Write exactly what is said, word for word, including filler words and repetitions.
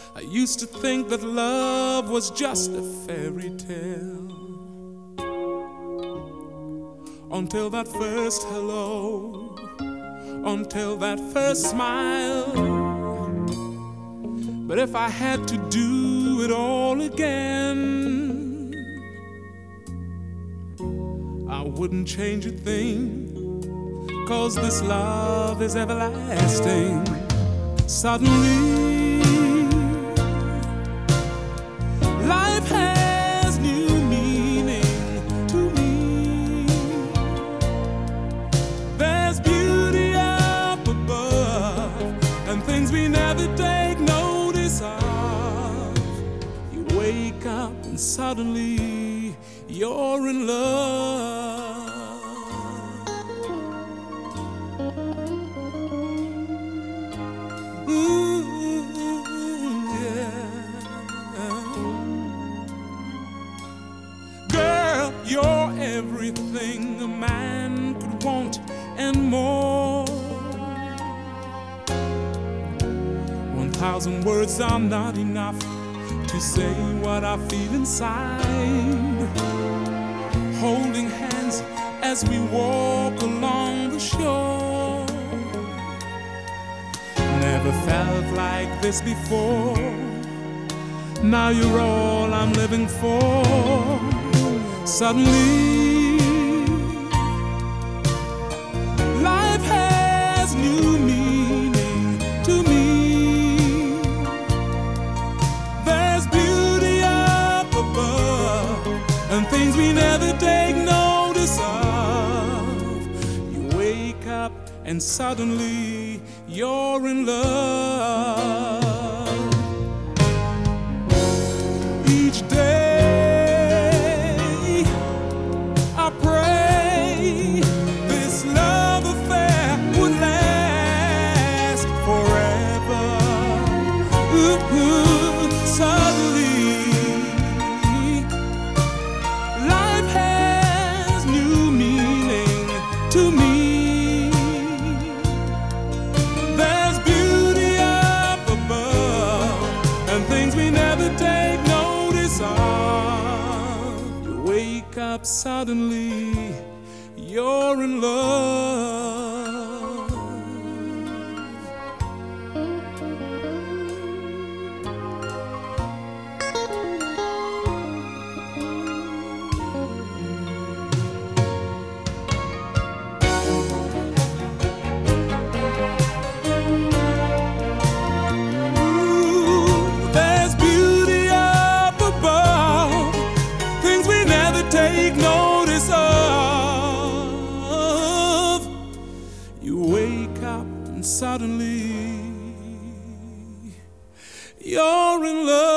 I used to think that love was just a fairy tale, until that first hello, until that first smile. But if I had to do it all again, I wouldn't change a thing, 'cause this love is everlasting. Suddenly life has new meaning to me. There's beauty up above and things we never take notice of. You wake up and suddenly you're in love. Ooh, yeah. Girl, you're everything a man could want and more. One thousand words are not enough to say what I feel inside. Holding hands as we walk along the shore. Never felt like this before. Now you're all I'm living for. Suddenly life has new meaning to me. There's beauty up above and things we never take notice of. You wake up and suddenly you're in love. Each day I pray this love affair would last forever. Ooh, ooh, suddenly life has new meaning to me. There's beauty up above and things we never take notice of. You wake up suddenly, you're in love. Take notice of. You wake up and suddenly you're in love.